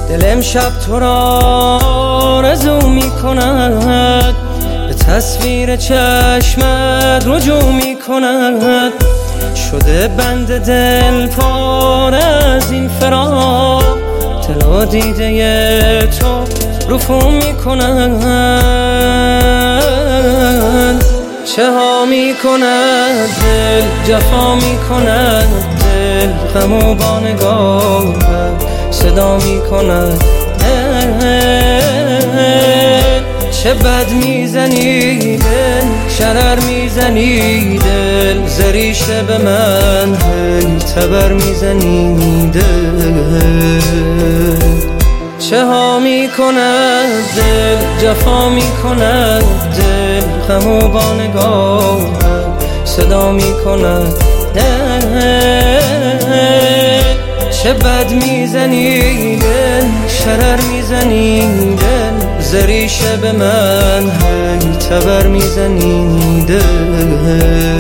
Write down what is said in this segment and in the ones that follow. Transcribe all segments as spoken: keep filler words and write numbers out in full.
دل امشب تو را آرزو می کند، به تصویر چشمت رجوع می کند. شده بند دل پاره از این فراق، دل دیده تو رفو می کند. چه ها می کند دل، جفا می کند دل، غم و با نگاهت صدا می کند. چه بد میزنی دل، شرر میزنی دل، زریشه به من هی تبر میزنی دل. چه ها می کند دل، جفا می کند دل، غم و با نگاهت صدا می کند. چه بد میزنی دل، شرر میزنی دل، زریشه به من هی تبر میزنی دل.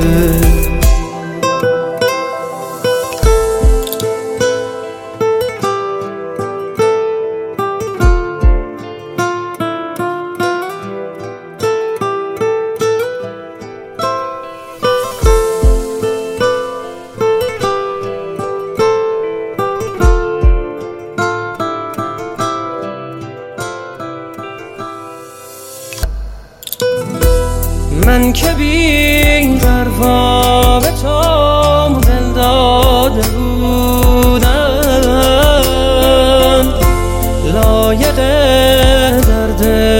من که بی پروا به تو دل داده بودم، لایق درد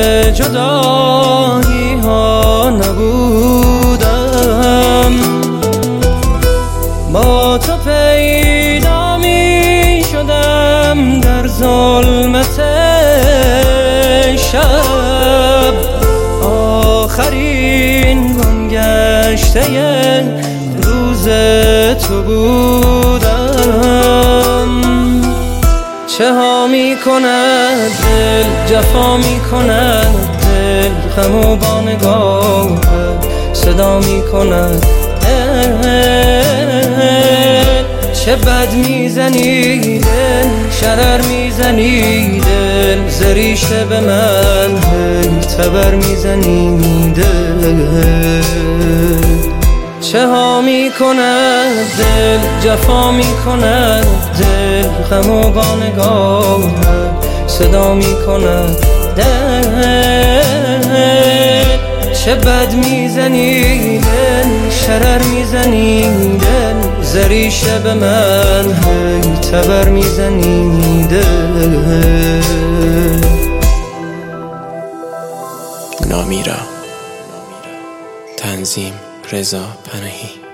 جدایی ها نبودم. با تو پیدا می شدم در ظلمت شب، آخرین گمگشته روز تو بودم. چه ها می کند دل، جفا می کند دل، غم و با نگاهت صدا می کند. چه بد میزنی دل، شرر میزنی دل، زریشه به من هی تبر میزنی دل. چه ها می کند دل، جفا می کند دل، غم و با نگاهت صدا می کند. چه بد میزنی دل، شرر میزنی دل، زریشه به من هی تبر میزنی دل. نامیرا، تنظیم رضا پناهی.